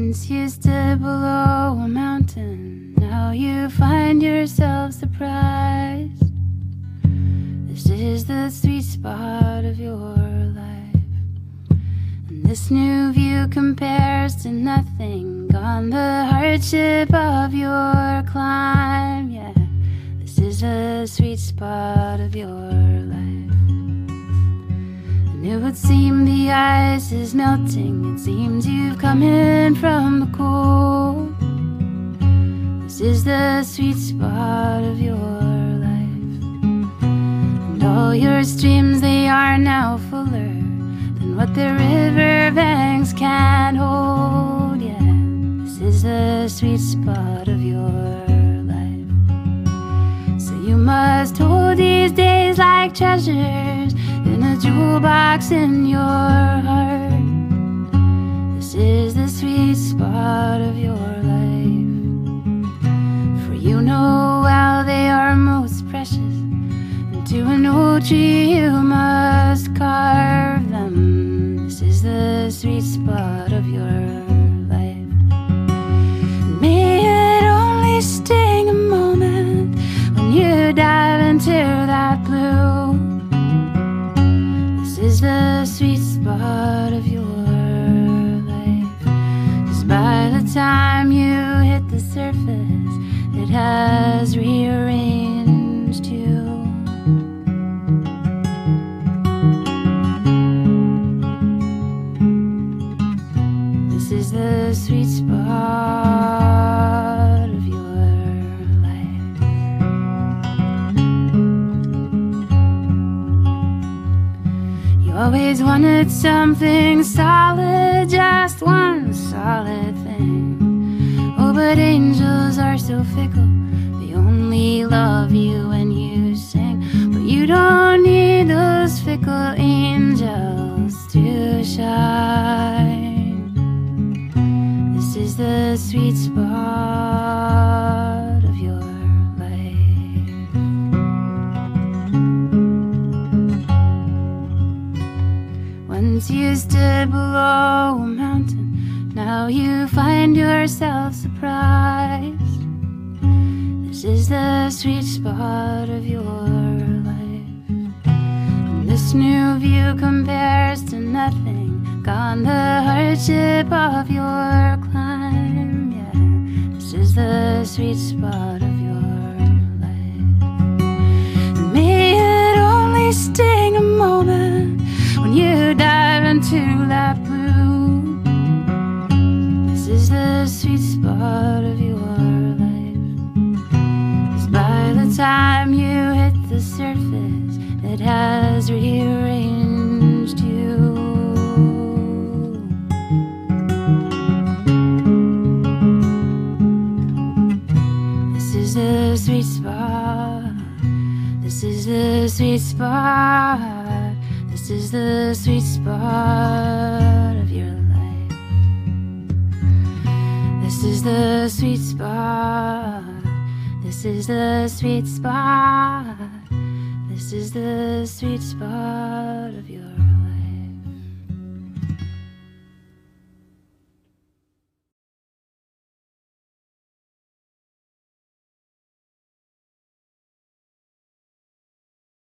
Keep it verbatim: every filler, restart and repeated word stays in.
Once you stood below a mountain, now you find yourself surprised. This is the sweet spot of your life, and this new view compares to nothing on the hardship of your climb. Yeah, this is the sweet spot of your life. And it would seem the ice is melting, it seems you've come in from the cold. This is the sweet spot of your life, and all your streams, they are now fuller than what the river banks can hold. Yeah, this is the sweet spot of your life. So you must hold these days like treasures in a jewel box in your heart. This is the sweet spot of your life, for you know well they are most precious, and to an old tree you must carve them. This is the sweet spot of your life. And may it only sting a moment when you dive into that blue. This is the sweet spot of your life, 'cause by the time you hit the surface, it has rearranged you. This is the sweet spot of your life. You always wanted something solid, just one solid thing. Oh, but angels are so fickle, they only love you when you sing. But you don't need those fickle angels to shine. This is the sweet spot of your life. Once you stood below a mountain, now you find yourself surprised. This is the sweet spot of your life, and this new view compares to nothing on the hardship of your climb. Yeah, this is the sweet spot of your life. And may it only sting a moment when you dive into that blue. This is the sweet spot of your life, 'cause by the time you hit the surface, it has rearranged you. This is the sweet spot. This is the sweet spot. This is the sweet spot of your life. This is the sweet spot. This is the sweet spot. This is the sweet spot of your life.